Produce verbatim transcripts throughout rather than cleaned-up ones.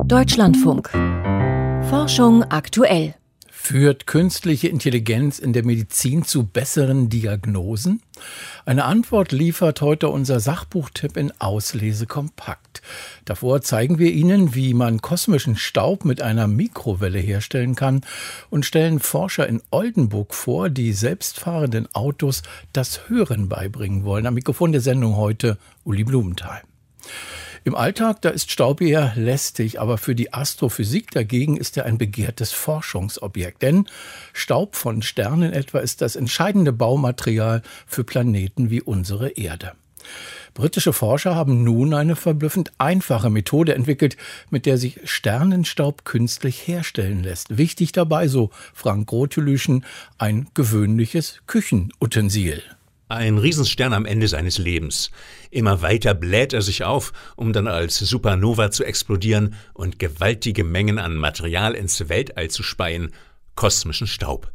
Deutschlandfunk. Forschung aktuell. Führt künstliche Intelligenz in der Medizin zu besseren Diagnosen? Eine Antwort liefert heute unser Sachbuchtipp in Auslese kompakt. Davor zeigen wir Ihnen, wie man kosmischen Staub mit einer Mikrowelle herstellen kann und stellen Forscher in Oldenburg vor, die selbstfahrenden Autos das Hören beibringen wollen. Am Mikrofon der Sendung heute Uli Blumenthal. Im Alltag, da ist Staub eher lästig, aber für die Astrophysik dagegen ist er ein begehrtes Forschungsobjekt. Denn Staub von Sternen etwa ist das entscheidende Baumaterial für Planeten wie unsere Erde. Britische Forscher haben nun eine verblüffend einfache Methode entwickelt, mit der sich Sternenstaub künstlich herstellen lässt. Wichtig dabei, so Frank Grotelüschen, ein gewöhnliches Küchenutensil. Ein Riesenstern am Ende seines Lebens. Immer weiter bläht er sich auf, um dann als Supernova zu explodieren und gewaltige Mengen an Material ins Weltall zu speien, kosmischen Staub.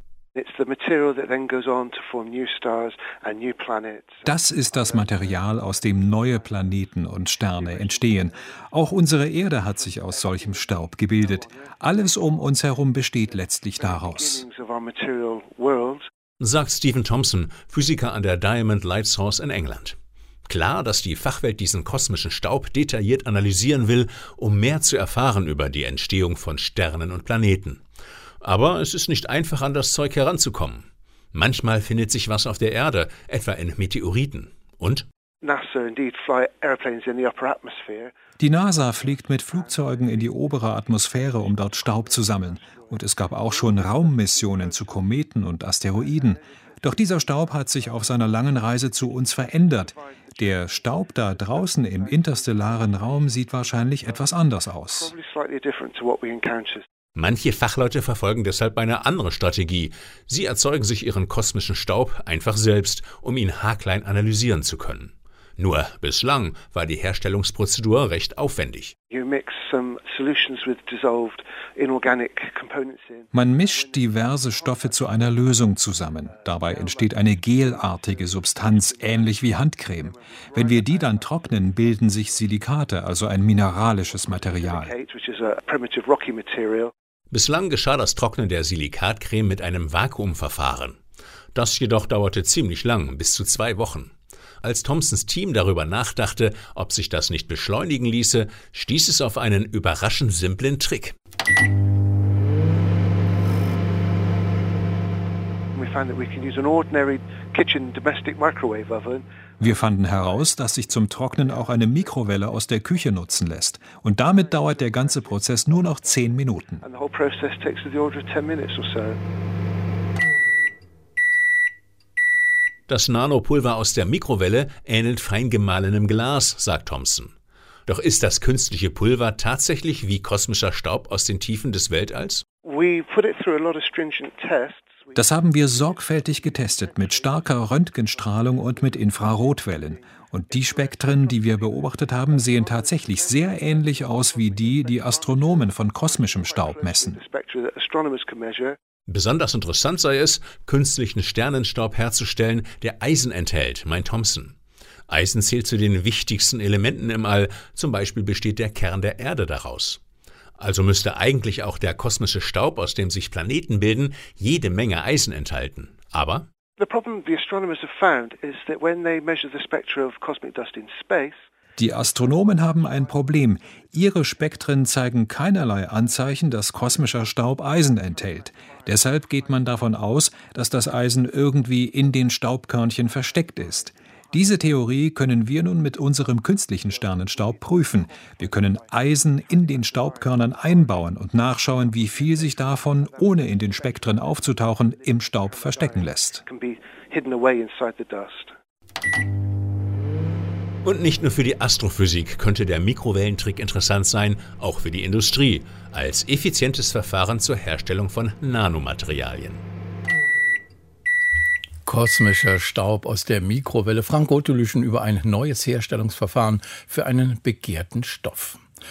Das ist das Material, aus dem neue Planeten und Sterne entstehen. Auch unsere Erde hat sich aus solchem Staub gebildet. Alles um uns herum besteht letztlich daraus. Sagt Stephen Thompson, Physiker an der Diamond Light Source in England. Klar, dass die Fachwelt diesen kosmischen Staub detailliert analysieren will, um mehr zu erfahren über die Entstehung von Sternen und Planeten. Aber es ist nicht einfach, an das Zeug heranzukommen. Manchmal findet sich was auf der Erde, etwa in Meteoriten. Und? Die NASA fliegt mit Flugzeugen in die obere Atmosphäre, um dort Staub zu sammeln. Und es gab auch schon Raummissionen zu Kometen und Asteroiden. Doch dieser Staub hat sich auf seiner langen Reise zu uns verändert. Der Staub da draußen im interstellaren Raum sieht wahrscheinlich etwas anders aus. Manche Fachleute verfolgen deshalb eine andere Strategie. Sie erzeugen sich ihren kosmischen Staub einfach selbst, um ihn haarklein analysieren zu können. Nur bislang war die Herstellungsprozedur recht aufwendig. Man mischt diverse Stoffe zu einer Lösung zusammen. Dabei entsteht eine gelartige Substanz, ähnlich wie Handcreme. Wenn wir die dann trocknen, bilden sich Silikate, also ein mineralisches Material. Bislang geschah das Trocknen der Silikatcreme mit einem Vakuumverfahren. Das jedoch dauerte ziemlich lang, bis zu zwei Wochen. Als Thompsons Team darüber nachdachte, ob sich das nicht beschleunigen ließe, stieß es auf einen überraschend simplen Trick. Wir fanden heraus, dass sich zum Trocknen auch eine Mikrowelle aus der Küche nutzen lässt. Und damit dauert der ganze Prozess nur noch zehn Minuten. Das Nanopulver aus der Mikrowelle ähnelt fein gemahlenem Glas, sagt Thompson. Doch ist das künstliche Pulver tatsächlich wie kosmischer Staub aus den Tiefen des Weltalls? Das haben wir sorgfältig getestet mit starker Röntgenstrahlung und mit Infrarotwellen. Und die Spektren, die wir beobachtet haben, sehen tatsächlich sehr ähnlich aus wie die, die Astronomen von kosmischem Staub messen. Besonders interessant sei es, künstlichen Sternenstaub herzustellen, der Eisen enthält, meint Thompson. Eisen zählt zu den wichtigsten Elementen im All, zum Beispiel besteht der Kern der Erde daraus. Also müsste eigentlich auch der kosmische Staub, aus dem sich Planeten bilden, jede Menge Eisen enthalten. Aber die Astronomen haben ein Problem. Ihre Spektren zeigen keinerlei Anzeichen, dass kosmischer Staub Eisen enthält. Deshalb geht man davon aus, dass das Eisen irgendwie in den Staubkörnchen versteckt ist. Diese Theorie können wir nun mit unserem künstlichen Sternenstaub prüfen. Wir können Eisen in den Staubkörnern einbauen und nachschauen, wie viel sich davon, ohne in den Spektren aufzutauchen, im Staub verstecken lässt. Und nicht nur für die Astrophysik könnte der Mikrowellentrick interessant sein, auch für die Industrie, als effizientes Verfahren zur Herstellung von Nanomaterialien. Kosmischer Staub aus der Mikrowelle. Frank Grotelüschen über ein neues Herstellungsverfahren für einen begehrten Stoff.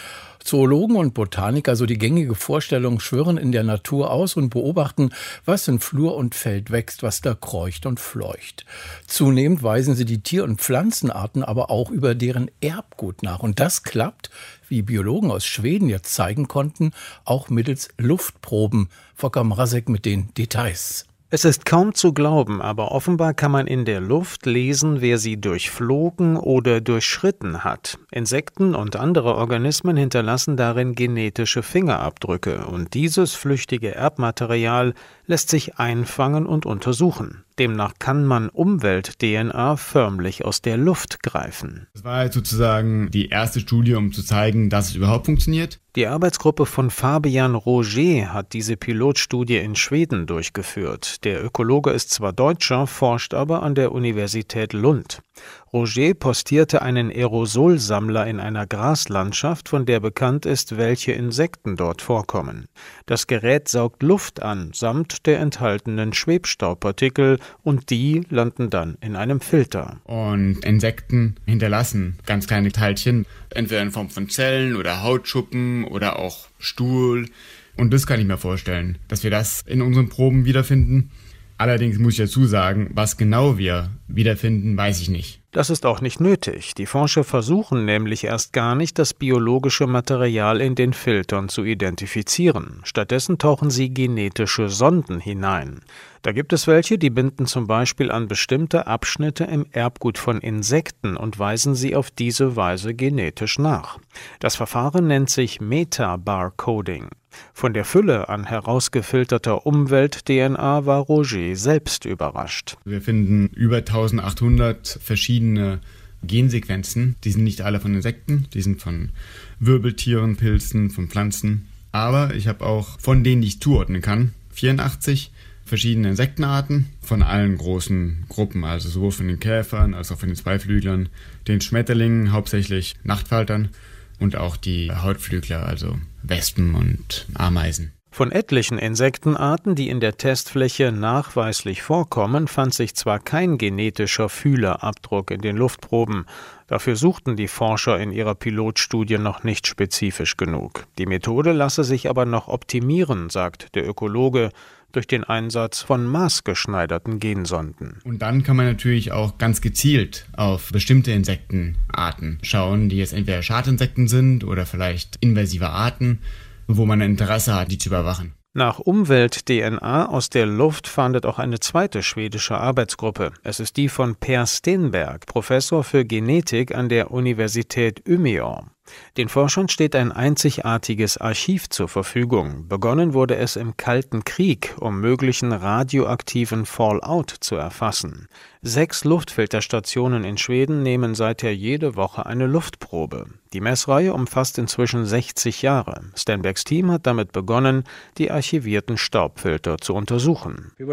Zoologen und Botaniker, so die gängige Vorstellung, schwirren in der Natur aus und beobachten, was in Flur und Feld wächst, was da kreucht und fleucht. Zunehmend weisen sie die Tier- und Pflanzenarten aber auch über deren Erbgut nach. Und das klappt, wie Biologen aus Schweden jetzt zeigen konnten, auch mittels Luftproben. Volker Mrazek mit den Details. Es ist kaum zu glauben, aber offenbar kann man in der Luft lesen, wer sie durchflogen oder durchschritten hat. Insekten und andere Organismen hinterlassen darin genetische Fingerabdrücke und dieses flüchtige Erbmaterial lässt sich einfangen und untersuchen. Demnach kann man Umwelt-D N A förmlich aus der Luft greifen. Das war jetzt sozusagen die erste Studie, um zu zeigen, dass es überhaupt funktioniert. Die Arbeitsgruppe von Fabian Roger hat diese Pilotstudie in Schweden durchgeführt. Der Ökologe ist zwar Deutscher, forscht aber an der Universität Lund. Roger postierte einen Aerosolsammler in einer Graslandschaft, von der bekannt ist, welche Insekten dort vorkommen. Das Gerät saugt Luft an, samt der enthaltenen Schwebstaubpartikel, und die landen dann in einem Filter. Und Insekten hinterlassen ganz kleine Teilchen, entweder in Form von Zellen oder Hautschuppen oder auch Stuhl. Und das kann ich mir vorstellen, dass wir das in unseren Proben wiederfinden. Allerdings muss ich dazu sagen, was genau wir wiederfinden, weiß ich nicht. Das ist auch nicht nötig. Die Forscher versuchen nämlich erst gar nicht, das biologische Material in den Filtern zu identifizieren. Stattdessen tauchen sie genetische Sonden hinein. Da gibt es welche, die binden zum Beispiel an bestimmte Abschnitte im Erbgut von Insekten und weisen sie auf diese Weise genetisch nach. Das Verfahren nennt sich Metabarcoding. Von der Fülle an herausgefilterter Umwelt-D N A war Roger selbst überrascht. Wir finden über eintausendachthundert verschiedene Gensequenzen. Die sind nicht alle von Insekten, die sind von Wirbeltieren, Pilzen, von Pflanzen. Aber ich habe auch von denen, die ich zuordnen kann, vierundachtzig verschiedene Insektenarten von allen großen Gruppen, also sowohl von den Käfern als auch von den Zweiflüglern, den Schmetterlingen, hauptsächlich Nachtfaltern, und auch die Hautflügler, also Wespen und Ameisen. Von etlichen Insektenarten, die in der Testfläche nachweislich vorkommen, fand sich zwar kein genetischer Fühlerabdruck in den Luftproben. Dafür suchten die Forscher in ihrer Pilotstudie noch nicht spezifisch genug. Die Methode lasse sich aber noch optimieren, sagt der Ökologe, durch den Einsatz von maßgeschneiderten Gensonden. Und dann kann man natürlich auch ganz gezielt auf bestimmte Insektenarten schauen, die jetzt entweder Schadinsekten sind oder vielleicht invasive Arten, wo man ein Interesse hat, die zu überwachen. Nach Umwelt-D N A aus der Luft fahndet auch eine zweite schwedische Arbeitsgruppe. Es ist die von Per Stenberg, Professor für Genetik an der Universität Umeå. Den Forschern steht ein einzigartiges Archiv zur Verfügung. Begonnen wurde es im Kalten Krieg, um möglichen radioaktiven Fallout zu erfassen. Sechs Luftfilterstationen in Schweden nehmen seither jede Woche eine Luftprobe. Die Messreihe umfasst inzwischen sechzig Jahre. Stenbergs Team hat damit begonnen, die archivierten Staubfilter zu untersuchen. Wir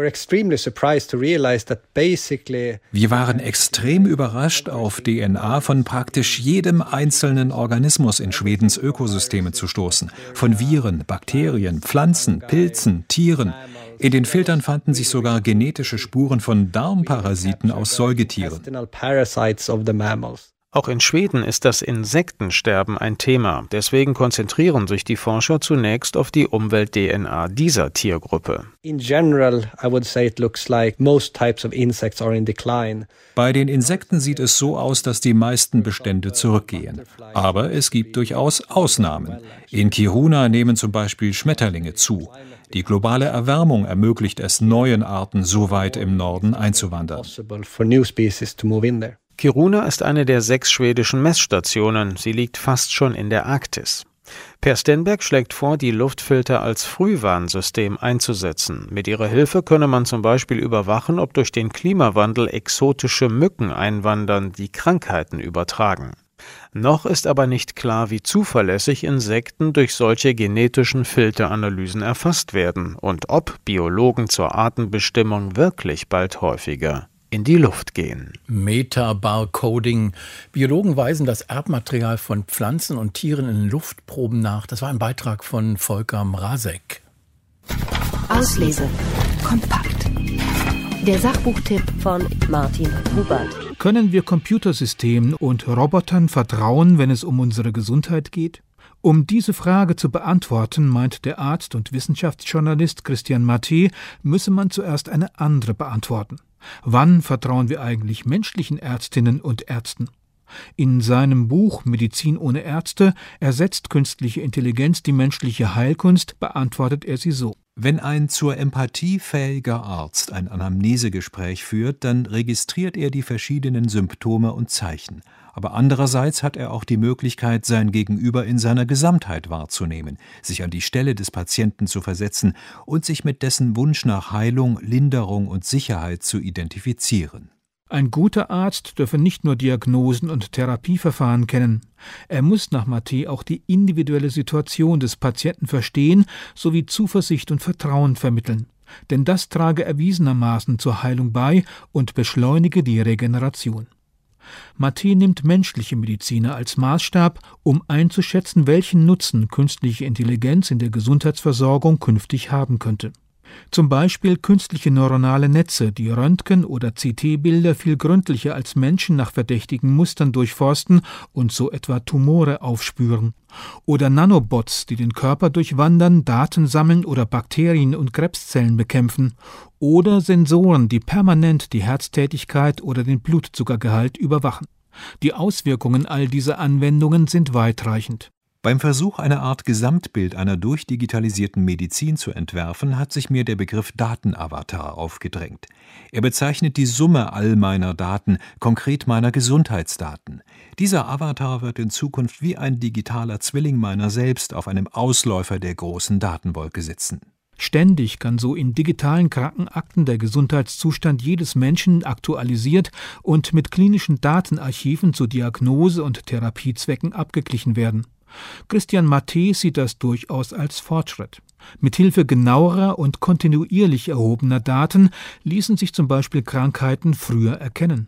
waren extrem überrascht, auf D N A von praktisch jedem einzelnen Organismus in Schwedens Ökosysteme zu stoßen. Von Viren, Bakterien, Pflanzen, Pilzen, Tieren. In den Filtern fanden sich sogar genetische Spuren von Darmparasiten aus Säugetieren. Auch in Schweden ist das Insektensterben ein Thema. Deswegen konzentrieren sich die Forscher zunächst auf die Umwelt-D N A dieser Tiergruppe. In general, I would say it looks like most types of insects are in decline. Bei den Insekten sieht es so aus, dass die meisten Bestände zurückgehen. Aber es gibt durchaus Ausnahmen. In Kiruna nehmen zum Beispiel Schmetterlinge zu. Die globale Erwärmung ermöglicht es neuen Arten so weit im Norden einzuwandern. Kiruna ist eine der sechs schwedischen Messstationen. Sie liegt fast schon in der Arktis. Per Stenberg schlägt vor, die Luftfilter als Frühwarnsystem einzusetzen. Mit ihrer Hilfe könne man zum Beispiel überwachen, ob durch den Klimawandel exotische Mücken einwandern, die Krankheiten übertragen. Noch ist aber nicht klar, wie zuverlässig Insekten durch solche genetischen Filteranalysen erfasst werden und ob Biologen zur Artenbestimmung wirklich bald häufiger in die Luft gehen. Metabarcoding. Biologen weisen das Erbmaterial von Pflanzen und Tieren in Luftproben nach. Das war ein Beitrag von Volker Mrazek. Auslese. Kompakt. Der Sachbuchtipp von Martin Hubert. Können wir Computersystemen und Robotern vertrauen, wenn es um unsere Gesundheit geht? Um diese Frage zu beantworten, meint der Arzt und Wissenschaftsjournalist Christian Mathey, müsse man zuerst eine andere beantworten. Wann vertrauen wir eigentlich menschlichen Ärztinnen und Ärzten? In seinem Buch Medizin ohne Ärzte ersetzt künstliche Intelligenz die menschliche Heilkunst, beantwortet er sie so. Wenn ein zur Empathie fähiger Arzt ein Anamnesegespräch führt, dann registriert er die verschiedenen Symptome und Zeichen. Aber andererseits hat er auch die Möglichkeit, sein Gegenüber in seiner Gesamtheit wahrzunehmen, sich an die Stelle des Patienten zu versetzen und sich mit dessen Wunsch nach Heilung, Linderung und Sicherheit zu identifizieren. Ein guter Arzt dürfe nicht nur Diagnosen und Therapieverfahren kennen. Er muss nach Mathey auch die individuelle Situation des Patienten verstehen sowie Zuversicht und Vertrauen vermitteln. Denn das trage erwiesenermaßen zur Heilung bei und beschleunige die Regeneration. Mathey nimmt menschliche Mediziner als Maßstab, um einzuschätzen, welchen Nutzen künstliche Intelligenz in der Gesundheitsversorgung künftig haben könnte. Zum Beispiel künstliche neuronale Netze, die Röntgen- oder C T-Bilder viel gründlicher als Menschen nach verdächtigen Mustern durchforsten und so etwa Tumore aufspüren. Oder Nanobots, die den Körper durchwandern, Daten sammeln oder Bakterien und Krebszellen bekämpfen. Oder Sensoren, die permanent die Herztätigkeit oder den Blutzuckergehalt überwachen. Die Auswirkungen all dieser Anwendungen sind weitreichend. Beim Versuch, eine Art Gesamtbild einer durchdigitalisierten Medizin zu entwerfen, hat sich mir der Begriff Datenavatar aufgedrängt. Er bezeichnet die Summe all meiner Daten, konkret meiner Gesundheitsdaten. Dieser Avatar wird in Zukunft wie ein digitaler Zwilling meiner selbst auf einem Ausläufer der großen Datenwolke sitzen. Ständig kann so in digitalen Krankenakten der Gesundheitszustand jedes Menschen aktualisiert und mit klinischen Datenarchiven zu Diagnose- und Therapiezwecken abgeglichen werden. Christian Mathey sieht das durchaus als Fortschritt. Mithilfe genauerer und kontinuierlich erhobener Daten ließen sich zum Beispiel Krankheiten früher erkennen.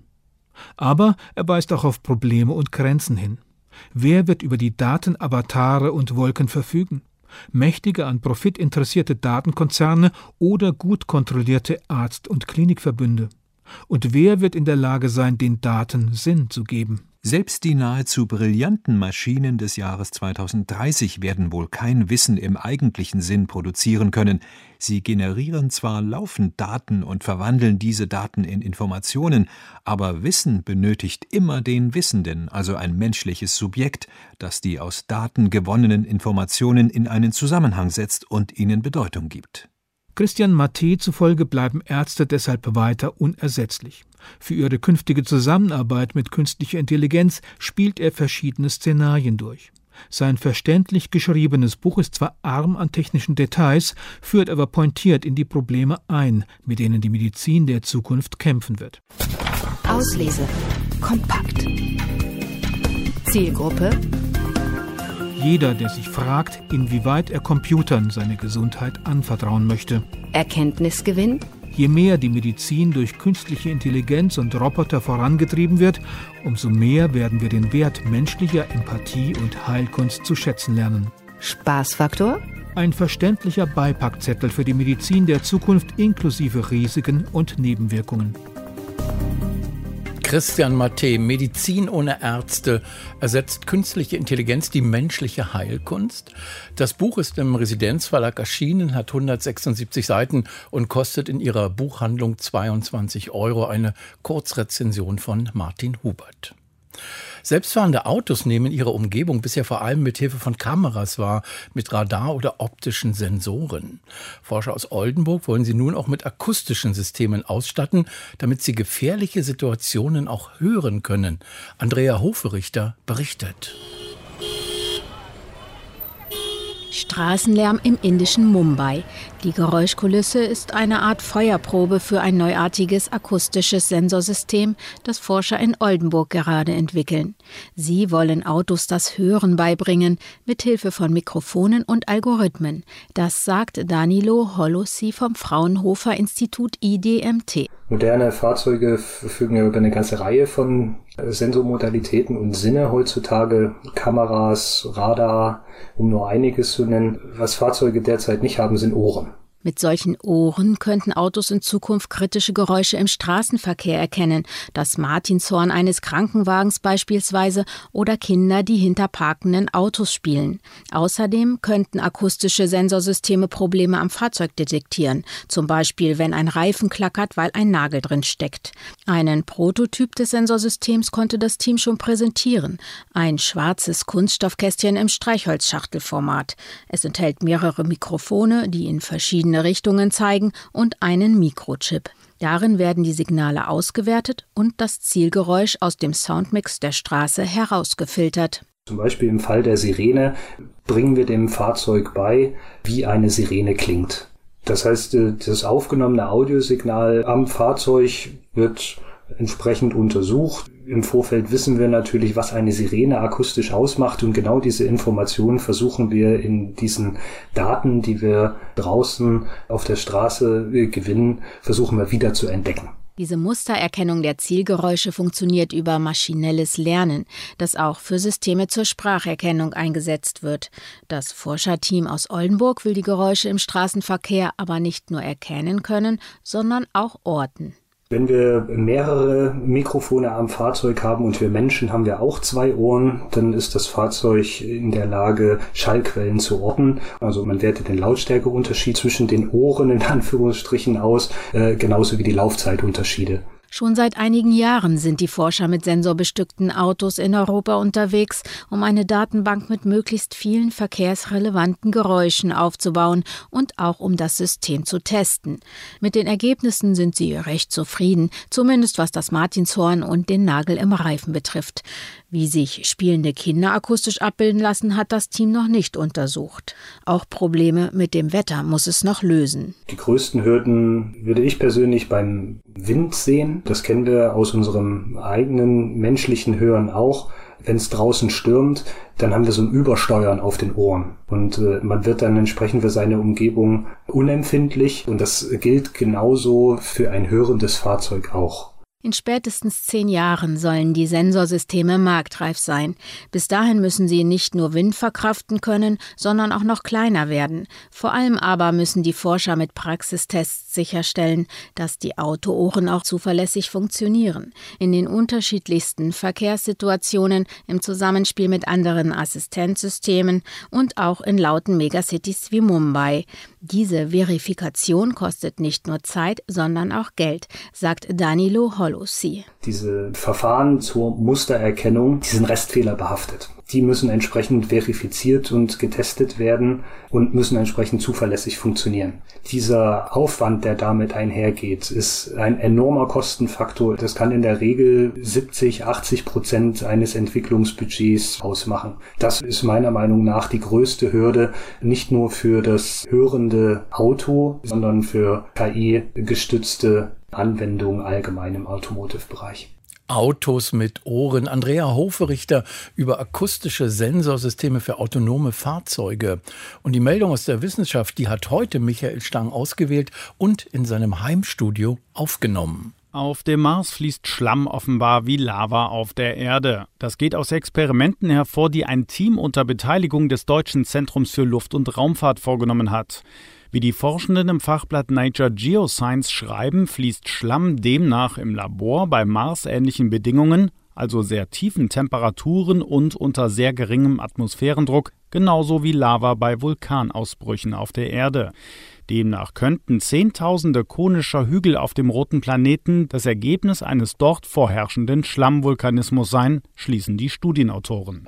Aber er weist auch auf Probleme und Grenzen hin. Wer wird über die Datenavatare und Wolken verfügen? Mächtige, an Profit interessierte Datenkonzerne oder gut kontrollierte Arzt- und Klinikverbünde? Und wer wird in der Lage sein, den Daten Sinn zu geben? Selbst die nahezu brillanten Maschinen des Jahres zweitausenddreißig werden wohl kein Wissen im eigentlichen Sinn produzieren können. Sie generieren zwar laufend Daten und verwandeln diese Daten in Informationen, aber Wissen benötigt immer den Wissenden, also ein menschliches Subjekt, das die aus Daten gewonnenen Informationen in einen Zusammenhang setzt und ihnen Bedeutung gibt. Christian Mathey zufolge bleiben Ärzte deshalb weiter unersetzlich. Für ihre künftige Zusammenarbeit mit künstlicher Intelligenz spielt er verschiedene Szenarien durch. Sein verständlich geschriebenes Buch ist zwar arm an technischen Details, führt aber pointiert in die Probleme ein, mit denen die Medizin der Zukunft kämpfen wird. Auslese. Kompakt. Zielgruppe: Jeder, der sich fragt, inwieweit er Computern seine Gesundheit anvertrauen möchte. Erkenntnisgewinn: Je mehr die Medizin durch künstliche Intelligenz und Roboter vorangetrieben wird, umso mehr werden wir den Wert menschlicher Empathie und Heilkunst zu schätzen lernen. Spaßfaktor: Ein verständlicher Beipackzettel für die Medizin der Zukunft inklusive Risiken und Nebenwirkungen. Christian Mathey, Medizin ohne Ärzte, ersetzt künstliche Intelligenz die menschliche Heilkunst? Das Buch ist im Residenzverlag erschienen, hat hundertsechsundsiebzig Seiten und kostet in ihrer Buchhandlung zweiundzwanzig Euro, eine Kurzrezension von Martin Hubert. Selbstfahrende Autos nehmen ihre Umgebung bisher vor allem mit Hilfe von Kameras wahr, mit Radar oder optischen Sensoren. Forscher aus Oldenburg wollen sie nun auch mit akustischen Systemen ausstatten, damit sie gefährliche Situationen auch hören können. Andrea Hoferichter berichtet. Straßenlärm im indischen Mumbai. Die Geräuschkulisse ist eine Art Feuerprobe für ein neuartiges akustisches Sensorsystem, das Forscher in Oldenburg gerade entwickeln. Sie wollen Autos das Hören beibringen, mithilfe von Mikrofonen und Algorithmen. Das sagt Danilo Holossi vom Fraunhofer Institut I D M T. Moderne Fahrzeuge verfügen ja über eine ganze Reihe von Sensormodalitäten und Sinne heutzutage, Kameras, Radar, um nur einiges zu nennen. Was Fahrzeuge derzeit nicht haben, sind Ohren. Mit solchen Ohren könnten Autos in Zukunft kritische Geräusche im Straßenverkehr erkennen, das Martinshorn eines Krankenwagens beispielsweise oder Kinder, die hinter parkenden Autos spielen. Außerdem könnten akustische Sensorsysteme Probleme am Fahrzeug detektieren, zum Beispiel wenn ein Reifen klackert, weil ein Nagel drin steckt. Einen Prototyp des Sensorsystems konnte das Team schon präsentieren, ein schwarzes Kunststoffkästchen im Streichholzschachtelformat. Es enthält mehrere Mikrofone, die in verschiedene Richtungen zeigen und einen Mikrochip. Darin werden die Signale ausgewertet und das Zielgeräusch aus dem Soundmix der Straße herausgefiltert. Zum Beispiel im Fall der Sirene bringen wir dem Fahrzeug bei, wie eine Sirene klingt. Das heißt, das aufgenommene Audiosignal am Fahrzeug wird entsprechend untersucht. Im Vorfeld wissen wir natürlich, was eine Sirene akustisch ausmacht, und genau diese Informationen versuchen wir in diesen Daten, die wir draußen auf der Straße gewinnen, versuchen wir wieder zu entdecken. Diese Mustererkennung der Zielgeräusche funktioniert über maschinelles Lernen, das auch für Systeme zur Spracherkennung eingesetzt wird. Das Forscherteam aus Oldenburg will die Geräusche im Straßenverkehr aber nicht nur erkennen können, sondern auch orten. Wenn wir mehrere Mikrofone am Fahrzeug haben und wir Menschen haben wir auch zwei Ohren, dann ist das Fahrzeug in der Lage, Schallquellen zu orten. Also man wertet den Lautstärkeunterschied zwischen den Ohren in Anführungsstrichen aus, äh, genauso wie die Laufzeitunterschiede. Schon seit einigen Jahren sind die Forscher mit sensorbestückten Autos in Europa unterwegs, um eine Datenbank mit möglichst vielen verkehrsrelevanten Geräuschen aufzubauen und auch um das System zu testen. Mit den Ergebnissen sind sie recht zufrieden, zumindest was das Martinshorn und den Nagel im Reifen betrifft. Wie sich spielende Kinder akustisch abbilden lassen, hat das Team noch nicht untersucht. Auch Probleme mit dem Wetter muss es noch lösen. Die größten Hürden würde ich persönlich beim Wind sehen. Das kennen wir aus unserem eigenen menschlichen Hören auch. Wenn es draußen stürmt, dann haben wir so ein Übersteuern auf den Ohren. Und äh, man wird dann entsprechend für seine Umgebung unempfindlich. Und das gilt genauso für ein hörendes Fahrzeug auch. In spätestens zehn Jahren sollen die Sensorsysteme marktreif sein. Bis dahin müssen sie nicht nur Wind verkraften können, sondern auch noch kleiner werden. Vor allem aber müssen die Forscher mit Praxistests sicherstellen, dass die Autoohren auch zuverlässig funktionieren. In den unterschiedlichsten Verkehrssituationen, im Zusammenspiel mit anderen Assistenzsystemen und auch in lauten Megacities wie Mumbai. Diese Verifikation kostet nicht nur Zeit, sondern auch Geld, sagt Danilo Holossi. Diese Verfahren zur Mustererkennung, die sind restfehlerbehaftet. Die müssen entsprechend verifiziert und getestet werden und müssen entsprechend zuverlässig funktionieren. Dieser Aufwand, der damit einhergeht, ist ein enormer Kostenfaktor. Das kann in der Regel siebzig, achtzig Prozent eines Entwicklungsbudgets ausmachen. Das ist meiner Meinung nach die größte Hürde, nicht nur für das hörende Auto, sondern für K I-gestützte Anwendungen allgemein im Automotive-Bereich. Autos mit Ohren. Andrea Hoferichter über akustische Sensorsysteme für autonome Fahrzeuge. Und die Meldung aus der Wissenschaft, die hat heute Michael Stang ausgewählt und in seinem Heimstudio aufgenommen. Auf dem Mars fließt Schlamm offenbar wie Lava auf der Erde. Das geht aus Experimenten hervor, die ein Team unter Beteiligung des Deutschen Zentrums für Luft- und Raumfahrt vorgenommen hat. Wie die Forschenden im Fachblatt Nature Geoscience schreiben, fließt Schlamm demnach im Labor bei marsähnlichen Bedingungen, also sehr tiefen Temperaturen und unter sehr geringem Atmosphärendruck, genauso wie Lava bei Vulkanausbrüchen auf der Erde. Demnach könnten Zehntausende konischer Hügel auf dem roten Planeten das Ergebnis eines dort vorherrschenden Schlammvulkanismus sein, schließen die Studienautoren.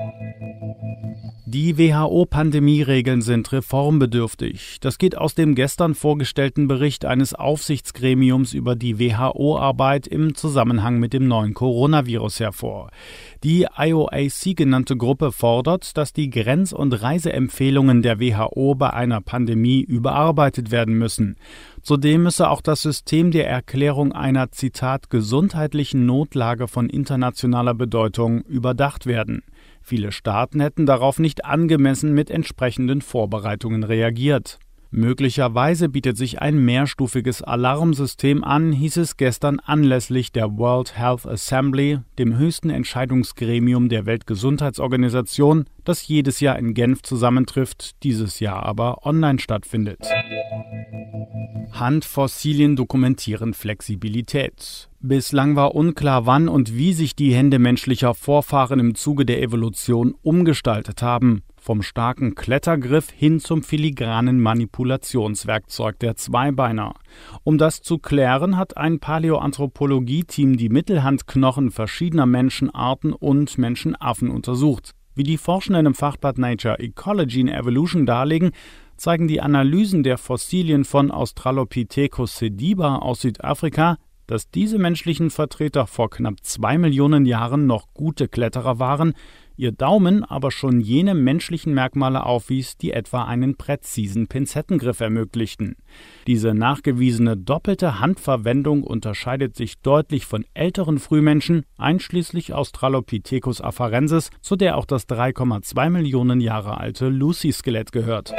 Die W H O-Pandemieregeln sind reformbedürftig. Das geht aus dem gestern vorgestellten Bericht eines Aufsichtsgremiums über die W H O-Arbeit im Zusammenhang mit dem neuen Coronavirus hervor. Die I O A C genannte Gruppe fordert, dass die Grenz- und Reiseempfehlungen der W H O bei einer Pandemie überarbeitet werden müssen. Zudem müsse auch das System der Erklärung einer, Zitat, gesundheitlichen Notlage von internationaler Bedeutung überdacht werden. Viele Staaten hätten darauf nicht angemessen mit entsprechenden Vorbereitungen reagiert. Möglicherweise bietet sich ein mehrstufiges Alarmsystem an, hieß es gestern anlässlich der World Health Assembly, dem höchsten Entscheidungsgremium der Weltgesundheitsorganisation, das jedes Jahr in Genf zusammentrifft, dieses Jahr aber online stattfindet. Handfossilien dokumentieren Flexibilität. Bislang war unklar, wann und wie sich die Hände menschlicher Vorfahren im Zuge der Evolution umgestaltet haben. Vom starken Klettergriff hin zum filigranen Manipulationswerkzeug der Zweibeiner. Um das zu klären, hat ein Paläoanthropologie-Team die Mittelhandknochen verschiedener Menschenarten und Menschenaffen untersucht. Wie die Forschenden im Fachblatt Nature Ecology and Evolution darlegen, zeigen die Analysen der Fossilien von Australopithecus sediba aus Südafrika, dass diese menschlichen Vertreter vor knapp zwei Millionen Jahren noch gute Kletterer waren, ihr Daumen aber schon jene menschlichen Merkmale aufwies, die etwa einen präzisen Pinzettengriff ermöglichten. Diese nachgewiesene doppelte Handverwendung unterscheidet sich deutlich von älteren Frühmenschen, einschließlich Australopithecus afarensis, zu der auch das drei Komma zwei Millionen Jahre alte Lucy-Skelett gehört.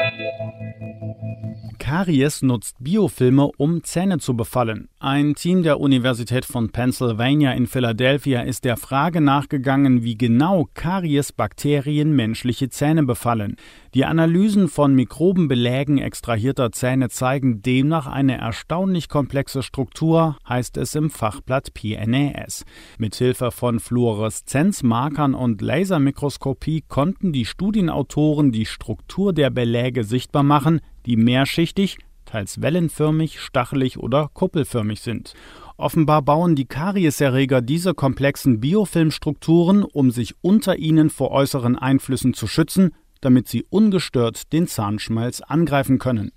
Karies nutzt Biofilme, um Zähne zu befallen. Ein Team der Universität von Pennsylvania in Philadelphia ist der Frage nachgegangen, wie genau Kariesbakterien menschliche Zähne befallen. Die Analysen von Mikrobenbelägen extrahierter Zähne zeigen demnach eine erstaunlich komplexe Struktur, heißt es im Fachblatt P N A S. Mithilfe von Fluoreszenzmarkern und Lasermikroskopie konnten die Studienautoren die Struktur der Beläge sichtbar machen, die mehrschichtig, teils wellenförmig, stachelig oder kuppelförmig sind. Offenbar bauen die Karieserreger diese komplexen Biofilmstrukturen, um sich unter ihnen vor äußeren Einflüssen zu schützen, damit sie ungestört den Zahnschmalz angreifen können.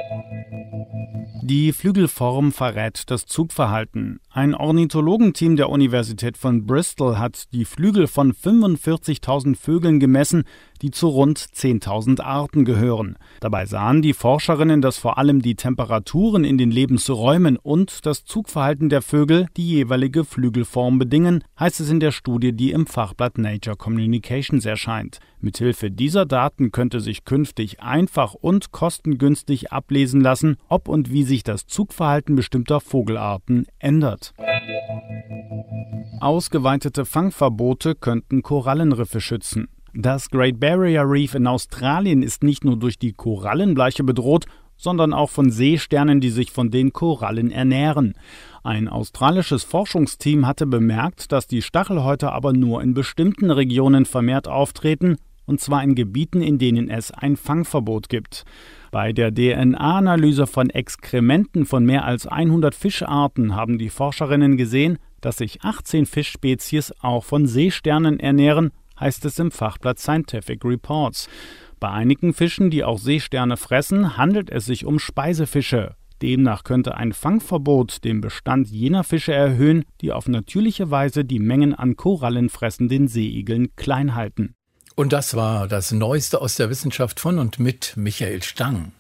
Die Flügelform verrät das Zugverhalten. Ein Ornithologenteam der Universität von Bristol hat die Flügel von fünfundvierzigtausend Vögeln gemessen, die zu rund zehntausend Arten gehören. Dabei sahen die Forscherinnen, dass vor allem die Temperaturen in den Lebensräumen und das Zugverhalten der Vögel die jeweilige Flügelform bedingen, heißt es in der Studie, die im Fachblatt Nature Communications erscheint. Mithilfe dieser Daten könnte sich künftig einfach und kostengünstig ablesen lassen, ob und wie sich das Zugverhalten bestimmter Vogelarten ändert. Ausgeweitete Fangverbote könnten Korallenriffe schützen. Das Great Barrier Reef in Australien ist nicht nur durch die Korallenbleiche bedroht, sondern auch von Seesternen, die sich von den Korallen ernähren. Ein australisches Forschungsteam hatte bemerkt, dass die Stachelhäuter aber nur in bestimmten Regionen vermehrt auftreten, und zwar in Gebieten, in denen es ein Fangverbot gibt. Bei der D N A-Analyse von Exkrementen von mehr als hundert Fischarten haben die Forscherinnen gesehen, dass sich achtzehn Fischspezies auch von Seesternen ernähren, heißt es im Fachblatt Scientific Reports. Bei einigen Fischen, die auch Seesterne fressen, handelt es sich um Speisefische. Demnach könnte ein Fangverbot den Bestand jener Fische erhöhen, die auf natürliche Weise die Mengen an korallenfressenden Seeigeln klein halten. Und das war das Neueste aus der Wissenschaft von und mit Michael Stang.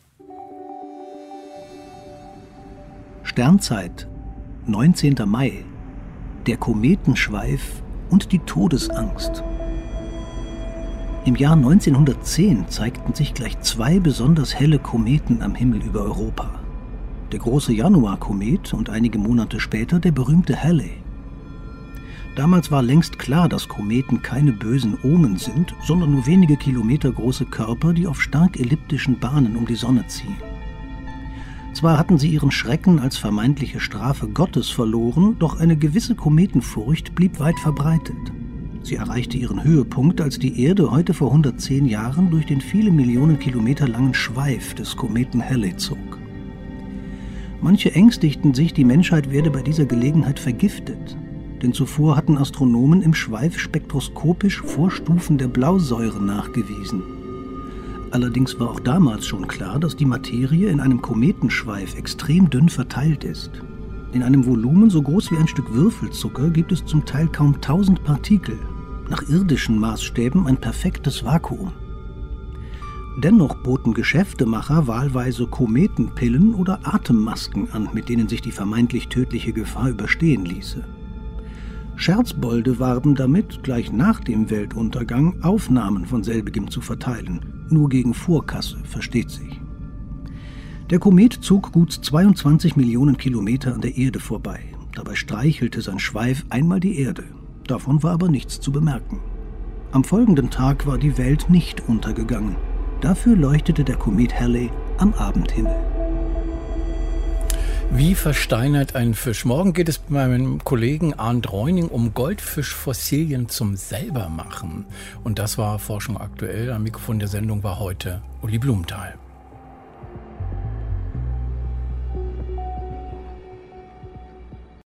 Sternzeit, neunzehnter Mai. Der Kometenschweif und die Todesangst. Im Jahr neunzehnhundertzehn zeigten sich gleich zwei besonders helle Kometen am Himmel über Europa. Der große Januar-Komet und einige Monate später der berühmte Halley. Damals war längst klar, dass Kometen keine bösen Omen sind, sondern nur wenige Kilometer große Körper, die auf stark elliptischen Bahnen um die Sonne ziehen. Zwar hatten sie ihren Schrecken als vermeintliche Strafe Gottes verloren, doch eine gewisse Kometenfurcht blieb weit verbreitet. Sie erreichte ihren Höhepunkt, als die Erde heute vor hundertzehn Jahren durch den viele Millionen Kilometer langen Schweif des Kometen Halley zog. Manche ängstigten sich, die Menschheit werde bei dieser Gelegenheit vergiftet. Denn zuvor hatten Astronomen im Schweif spektroskopisch Vorstufen der Blausäure nachgewiesen. Allerdings war auch damals schon klar, dass die Materie in einem Kometenschweif extrem dünn verteilt ist. In einem Volumen so groß wie ein Stück Würfelzucker gibt es zum Teil kaum tausend Partikel, nach irdischen Maßstäben ein perfektes Vakuum. Dennoch boten Geschäftemacher wahlweise Kometenpillen oder Atemmasken an, mit denen sich die vermeintlich tödliche Gefahr überstehen ließe. Scherzbolde warben damit, gleich nach dem Weltuntergang Aufnahmen von selbigem zu verteilen, nur gegen Vorkasse, versteht sich. Der Komet zog gut zweiundzwanzig Millionen Kilometer an der Erde vorbei. Dabei streichelte sein Schweif einmal die Erde. Davon war aber nichts zu bemerken. Am folgenden Tag war die Welt nicht untergegangen. Dafür leuchtete der Komet Halley am Abendhimmel. Wie versteinert ein Fisch? Morgen geht es bei meinem Kollegen Arndt Reuning um Goldfischfossilien zum Selbermachen. Und das war Forschung aktuell. Am Mikrofon der Sendung war heute Uli Blumenthal.